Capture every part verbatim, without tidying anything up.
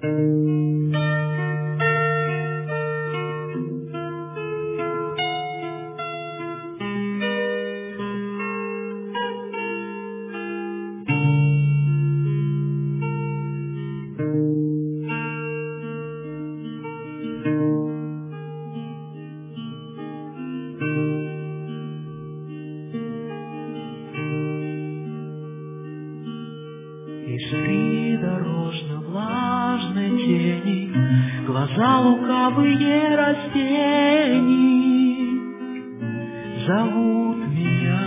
Из придорожно-влажной тени глаза лукавые растений зовут меня,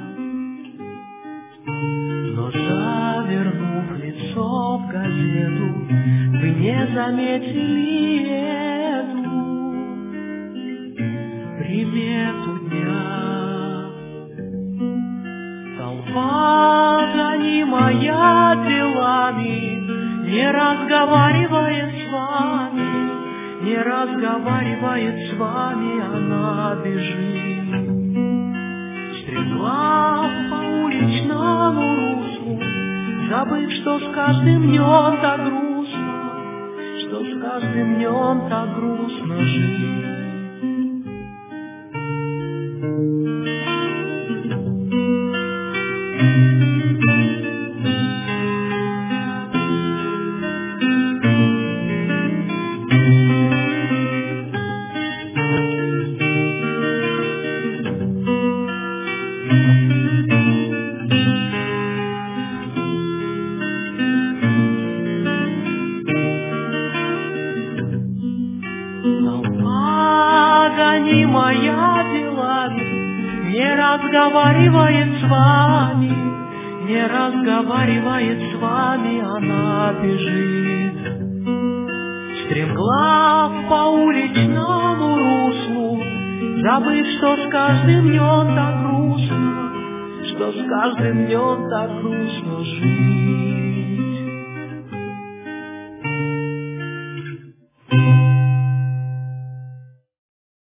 но завернув лицо в газету, вы не заметили эту примету дня. Толпа, гонимая делами, не разговаривает с вами, не разговаривает с вами, она бежит. Стремглав по уличному руслу, забыв, что с каждым днем так грустно, что с каждым днем так грустно жить. Толпа, гонимая делами, не разговаривает с вами, не разговаривает с вами, она бежит. Стремглав по уличному руслу, забыв, что с каждым днем так грустно, что с каждым днем так грустно жить.